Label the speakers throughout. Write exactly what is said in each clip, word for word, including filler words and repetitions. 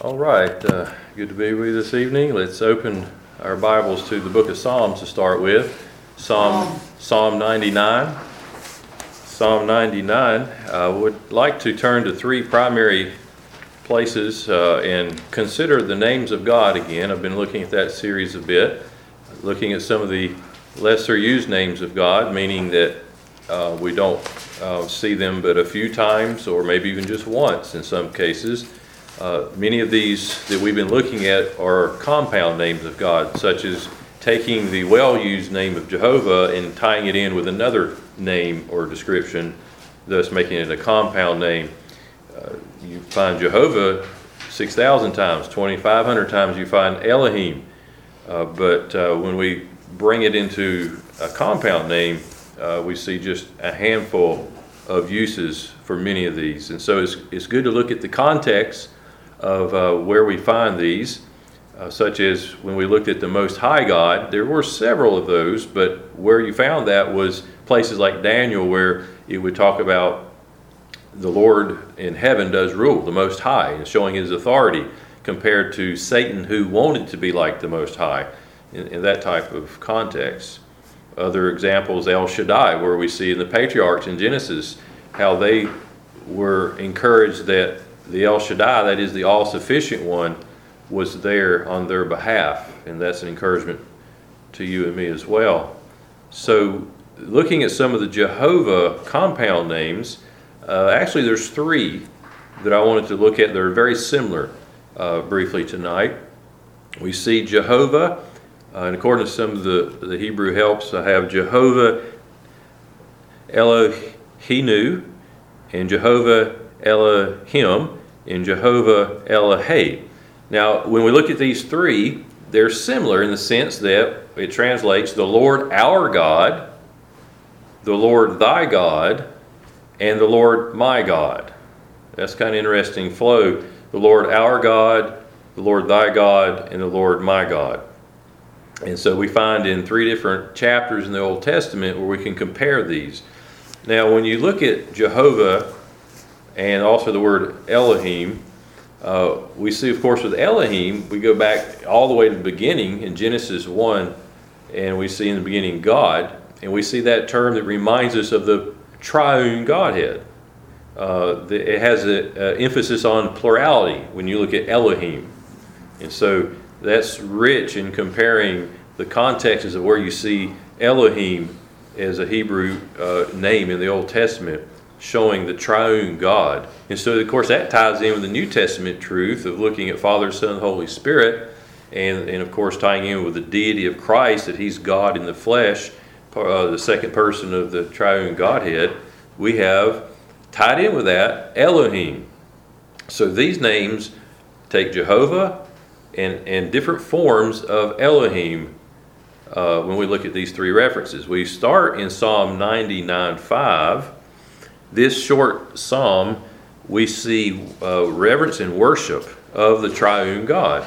Speaker 1: All right, uh, good to be with you this evening. Let's open our Bibles to the book of Psalms to start with. Psalm Psalm ninety-nine. Psalm ninety-nine. I would like to turn to three primary places uh, and consider the names of God again. I've been looking at that series a bit, looking at some of the lesser used names of God, meaning that uh, we don't uh, see them but a few times or maybe even just once in some cases. Uh, many of these that we've been looking at are compound names of God, such as taking the well-used name of Jehovah and tying it in with another name or description, thus making it a compound name. Uh, you find Jehovah six thousand times, twenty-five hundred times you find Elohim. Uh, but uh, when we bring it into a compound name, uh, we see just a handful of uses for many of these. And so it's, it's good to look at the context of uh, where we find these, uh, such as when we looked at the Most High God, there were several of those, but where you found that was places like Daniel, where it would talk about the Lord in heaven does rule, the Most High, and showing his authority, compared to Satan, who wanted to be like the Most High, in, in that type of context. Other examples, El Shaddai, where we see in the patriarchs in Genesis how they were encouraged that the El Shaddai, that is the all-sufficient one, was there on their behalf. And that's an encouragement to you and me as well. So looking at some of the Jehovah compound names, uh, actually there's three that I wanted to look at that are very similar uh, briefly tonight. We see Jehovah, uh, and according to some of the, the Hebrew helps, I have Jehovah Elohenu and Jehovah Elohim and Jehovah Elohei. Now, when we look at these three, they're similar in the sense that it translates the Lord our God, the Lord thy God, and the Lord my God. That's kind of interesting flow. The Lord our God, the Lord thy God, and the Lord my God. And so we find in three different chapters in the Old Testament where we can compare these. Now, when you look at Jehovah and also the word Elohim, uh, we see, of course, with Elohim, we go back all the way to the beginning in Genesis one, and we see in the beginning God, and we see that term that reminds us of the triune Godhead. Uh, the, it has an emphasis on plurality when you look at Elohim. And so that's rich in comparing the contexts of where you see Elohim as a Hebrew uh, name in the Old Testament, showing the triune God. And so, of course, that ties in with the New Testament truth of looking at Father, Son, Holy Spirit, and, and of course, tying in with the deity of Christ, that he's God in the flesh, uh, the second person of the triune Godhead. We have tied in with that Elohim. So these names take Jehovah and, and different forms of Elohim uh, when we look at these three references. We start in Psalm ninety-nine five. This short psalm, we see uh, reverence and worship of the triune God.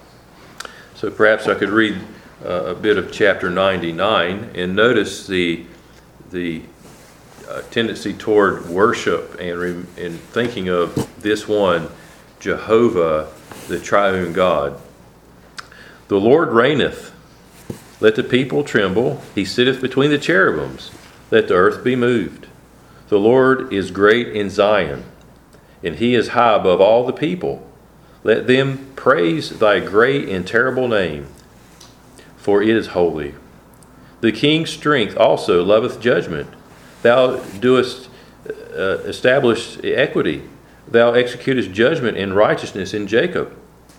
Speaker 1: So perhaps I could read uh, a bit of chapter ninety-nine and notice the the uh, tendency toward worship and, re- and thinking of this one, Jehovah, the triune God. The Lord reigneth. Let the people tremble. He sitteth between the cherubims. Let the earth be moved. The Lord is great in Zion, and he is high above all the people. Let them praise thy great and terrible name, for it is holy. The king's strength also loveth judgment. Thou doest uh, establish equity. Thou executest judgment and righteousness in Jacob.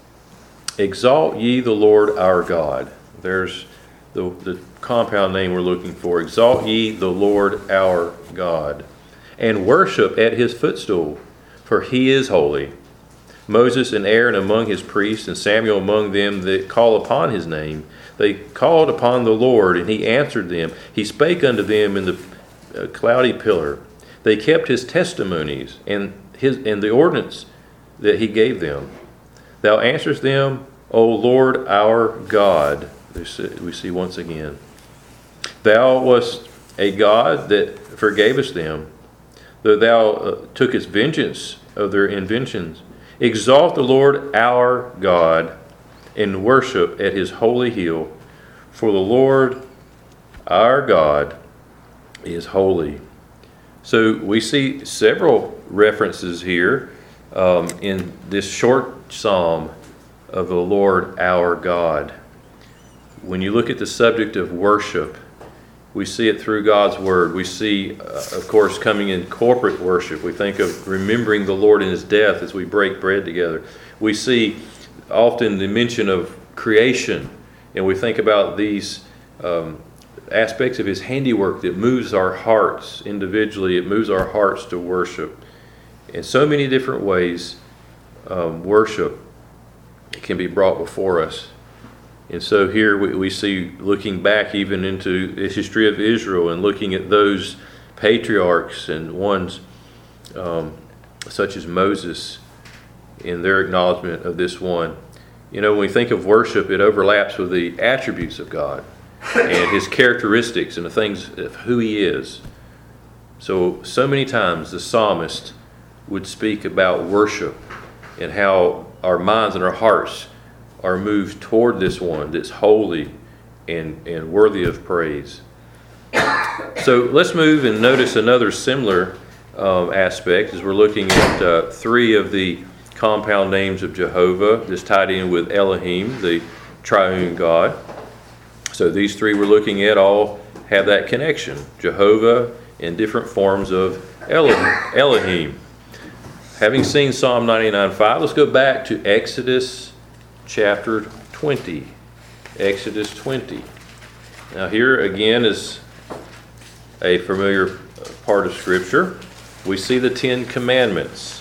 Speaker 1: Exalt ye the Lord our God. There's the, the compound name we're looking for. Exalt ye the Lord our God, and worship at his footstool, for he is holy. Moses and Aaron among his priests, and Samuel among them that call upon his name. They called upon the Lord, and he answered them. He spake unto them in the uh, cloudy pillar. They kept his testimonies and his and the ordinance that he gave them. Thou answerest them, O Lord our God. We see once again. Thou wast a God that forgavest them, though thou uh, tookest vengeance of their inventions, Exalt the Lord our God and worship at his holy hill, for the Lord our God is holy. So we see several references here um, in this short psalm of the Lord our God. When you look at the subject of worship, we see it through God's Word. We see, uh, of course, coming in corporate worship. We think of remembering the Lord in his death as we break bread together. We see often the mention of creation, and we think about these um, aspects of his handiwork that moves our hearts individually. It moves our hearts to worship. In so many different ways, um, worship can be brought before us. And so here we, we see, looking back even into the history of Israel and looking at those patriarchs and ones um, such as Moses in their acknowledgement of this one. You know, when we think of worship, it overlaps with the attributes of God and his characteristics and the things of who he is. So, so many times the psalmist would speak about worship and how our minds and our hearts are moved toward this one that's holy and, and worthy of praise. So let's move and notice another similar um, aspect as we're looking at uh, three of the compound names of Jehovah that's tied in with Elohim, the triune God. So these three we're looking at all have that connection. Jehovah in different forms of Elo- Elohim. Having seen Psalm ninety-nine five, let's go back to Exodus chapter twenty. Exodus twenty. Now here again is a familiar part of Scripture. We see the Ten Commandments.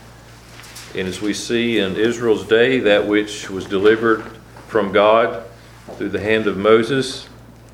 Speaker 1: And as we see in Israel's day, that which was delivered from God through the hand of Moses,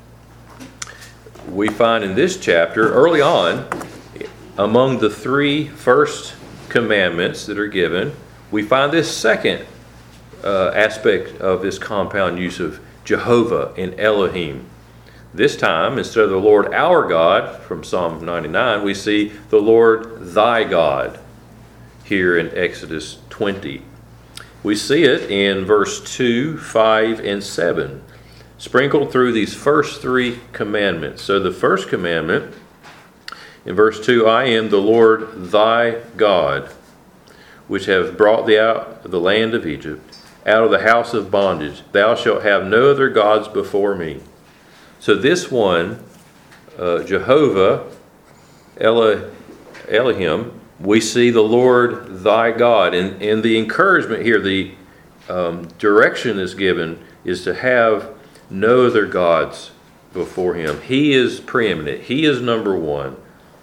Speaker 1: we find in this chapter, early on, among the three first commandments that are given, we find this second uh, aspect of this compound use of Jehovah and Elohim. This time, instead of the Lord our God from Psalm ninety-nine, we see the Lord thy God here in Exodus twenty. We see it in verse two, five, and seven, sprinkled through these first three commandments. So the first commandment, in verse two, I am the Lord thy God, which have brought thee out of the land of Egypt, out of the house of bondage. Thou shalt have no other gods before me. So this one, uh, Jehovah, Elo, Elohim, we see the Lord thy God. And, and the encouragement here, the um, direction is given, is to have no other gods before him. He is preeminent. He is number one.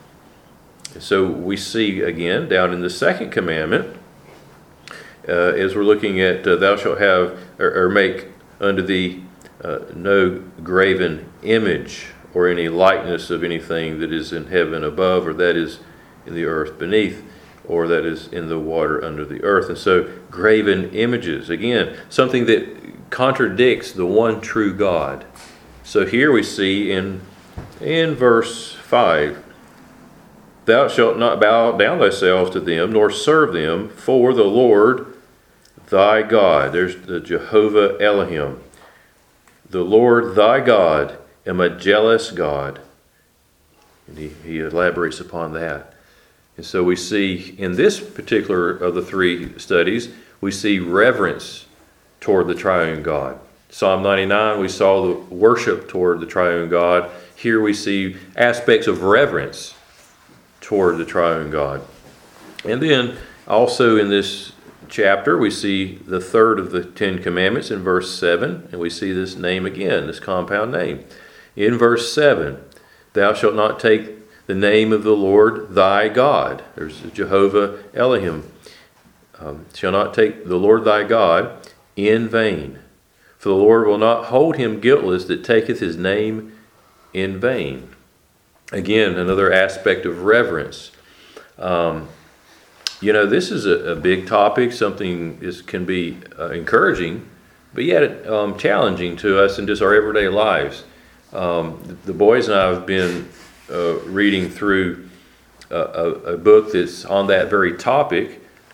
Speaker 1: So we see again down in the second commandment, uh, as we're looking at uh, thou shalt have or, or make unto thee uh, no graven image or any likeness of anything that is in heaven above, or that is in the earth beneath, or that is in the water under the earth. And so graven images, again, something that contradicts the one true God. So here we see in in verse five, thou shalt not bow down thyself to them, nor serve them, for the Lord thy God. There's the Jehovah Elohim. The Lord thy God am a jealous God. And he, he elaborates upon that. And so we see in this particular of the three studies, we see reverence toward the triune God. Psalm ninety-nine, we saw the worship toward the triune God. Here we see aspects of reverence toward the triune God. And then also in this chapter, we see the third of the Ten Commandments in verse seven, and we see this name again, this compound name. In verse seven, thou shalt not take the name of the Lord thy God. There's Jehovah Elohim. Um, shall not take the Lord thy God in vain. For the Lord will not hold him guiltless that taketh his name in vain. Again, another aspect of reverence. Um, you know, this is a, a big topic, something is can be uh, encouraging, but yet um, challenging to us in just our everyday lives. Um, the, the boys and I have been uh, reading through a, a, a book that's on that very topic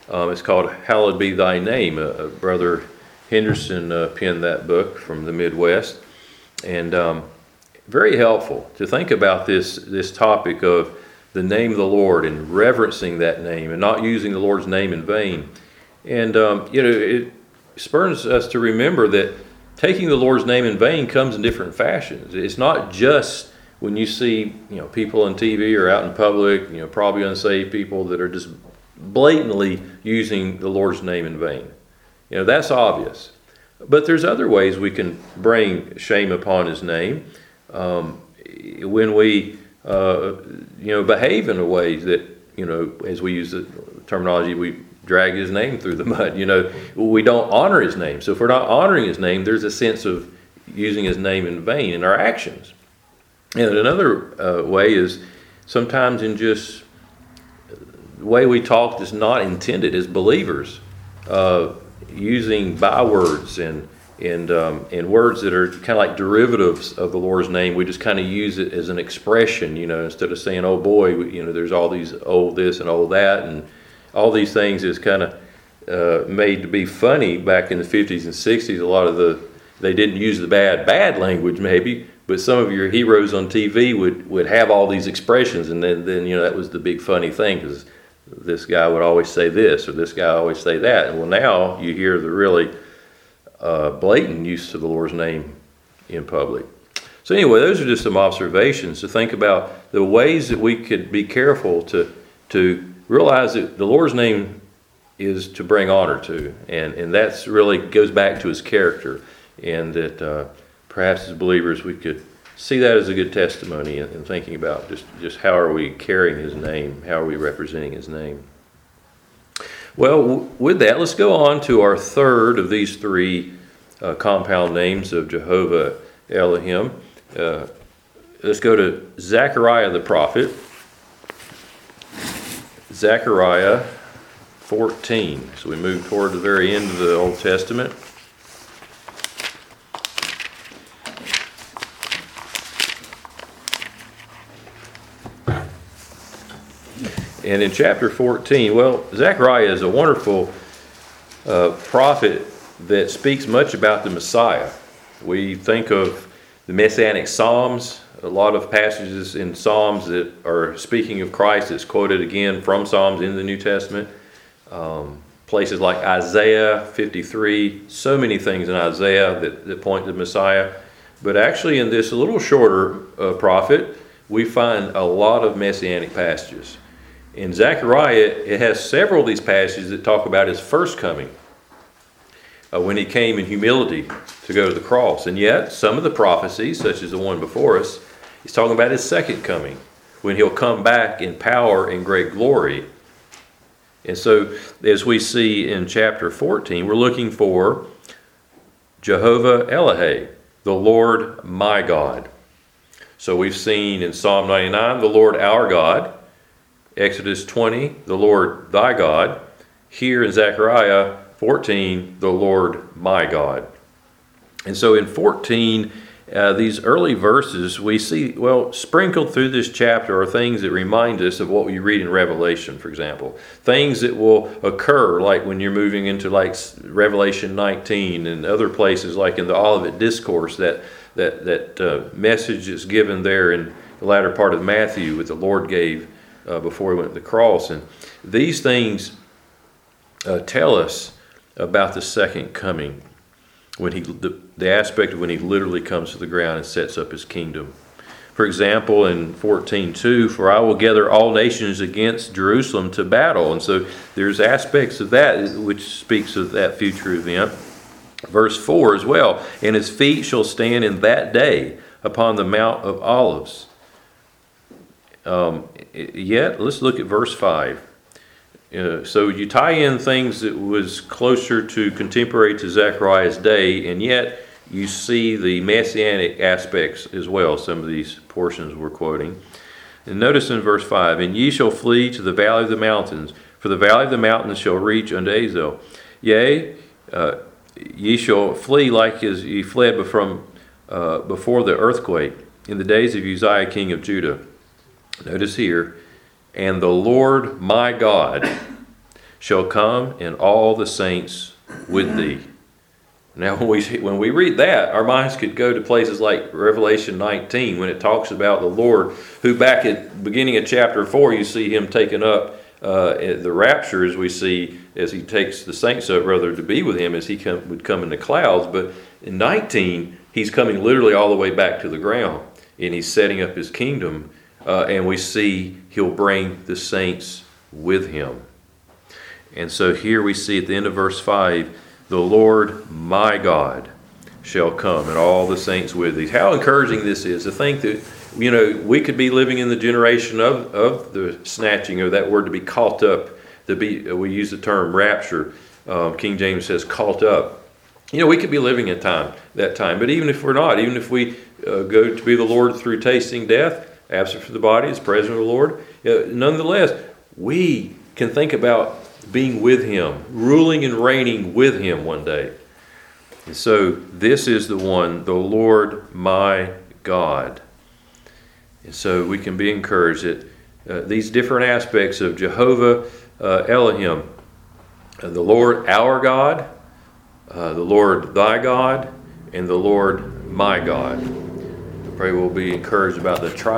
Speaker 1: Um, it's called Hallowed Be Thy Name. Uh, uh, Brother Henderson uh, penned that book from the Midwest. And um, very helpful to think about this, this topic of the name of the Lord and reverencing that name and not using the Lord's name in vain. And, um, you know, it spurs us to remember that taking the Lord's name in vain comes in different fashions. It's not just when you see, you know, people on T V or out in public, you know, probably unsaved people that are just blatantly using the Lord's name in vain. You know, that's obvious. But there's other ways we can bring shame upon his name. Um, when we, uh, you know, behave in a way that, you know, as we use the terminology, we drag his name through the mud. You know, we don't honor his name. So if we're not honoring his name, there's a sense of using his name in vain in our actions. And another uh, way is sometimes in just the way we talk is not intended as believers, uh, using bywords and and um, and words that are kind of like derivatives of the Lord's name. We just kind of use it as an expression, you know, instead of saying, "Oh boy," you know, there's all these "oh this" and "oh that," and all these things is kind of uh, made to be funny back in the fifties and sixties. A lot of the they didn't use the bad bad language maybe. But some of your heroes on T V would, would have all these expressions, and then, then you know that was the big funny thing, because this guy would always say this or this guy always say that. And well, now you hear the really uh, blatant use of the Lord's name in public. So anyway, those are just some observations to think about the ways that we could be careful to to realize that the Lord's name is to bring honor to, and and that's really goes back to his character, and that. Uh, Perhaps as believers we could see that as a good testimony in, in thinking about just, just how are we carrying his name, how are we representing his name. Well, w- with that, let's go on to our third of these three uh, compound names of Jehovah Elohim. Uh, let's go to Zechariah the prophet. Zechariah fourteen. So we move toward the very end of the Old Testament. And in chapter fourteen, well, Zechariah is a wonderful uh, prophet that speaks much about the Messiah. We think of the Messianic Psalms, a lot of passages in Psalms that are speaking of Christ. It's quoted again from Psalms in the New Testament. Um, places like Isaiah fifty-three, so many things in Isaiah that, that point to the Messiah. But actually in this little shorter uh, prophet, we find a lot of Messianic passages. In Zechariah, it has several of these passages that talk about his first coming, uh, when he came in humility to go to the cross. And yet, some of the prophecies, such as the one before us, he's talking about his second coming, when he'll come back in power and great glory. And so, as we see in chapter fourteen, we're looking for Jehovah Elohim, the Lord my God. So we've seen in Psalm ninety-nine, the Lord our God. Exodus twenty, the Lord thy God. Here in Zechariah fourteen, the Lord my God. And so in fourteen, uh, these early verses, we see, well, sprinkled through this chapter are things that remind us of what we read in Revelation, for example. Things that will occur, like when you're moving into like Revelation nineteen and other places, like in the Olivet Discourse, that, that, that uh, message is given there in the latter part of Matthew, that the Lord gave Uh, before he went to the cross. And these things uh, tell us about the second coming, when he the, the aspect of when he literally comes to the ground and sets up his kingdom. For example, in fourteen two, for I will gather all nations against Jerusalem to battle. And so there's aspects of that which speaks of that future event. Verse four as well, and his feet shall stand in that day upon the Mount of Olives. Um, yet, let's look at verse five. Uh, so you tie in things that was closer to contemporary to Zechariah's day, and yet you see the messianic aspects as well, some of these portions we're quoting. And notice in verse five, and ye shall flee to the valley of the mountains, for the valley of the mountains shall reach unto Azel. Yea, uh, ye shall flee like as ye fled from, uh, before the earthquake, in the days of Uzziah king of Judah. Notice here, and the Lord my God shall come, and all the saints with thee. Now, when we, when we read that, our minds could go to places like Revelation nineteen, when it talks about the Lord, who back at the beginning of chapter four, you see him taken up, uh, the rapture, as we see, as he takes the saints up, rather, to be with him, as he come, would come in the clouds. But in nineteen, he's coming literally all the way back to the ground, and he's setting up his kingdom, uh, and we see he'll bring the saints with him. And so here we see at the end of verse five, the Lord my God shall come, and all the saints with thee. How encouraging this is to think that, you know, we could be living in the generation of, of the snatching, or that word to be caught up. To be, we use the term rapture. Um, King James says caught up. You know, we could be living at time that time, but even if we're not, even if we uh, go to be the Lord through tasting death, absent from the body is present with the Lord, uh, nonetheless, we can think about being with him, ruling and reigning with him one day. And so this is the one, the Lord my God. And so we can be encouraged that uh, these different aspects of Jehovah uh, Elohim, uh, the Lord our God, uh, the Lord thy God, and the Lord my God. I pray we'll be encouraged about the tri-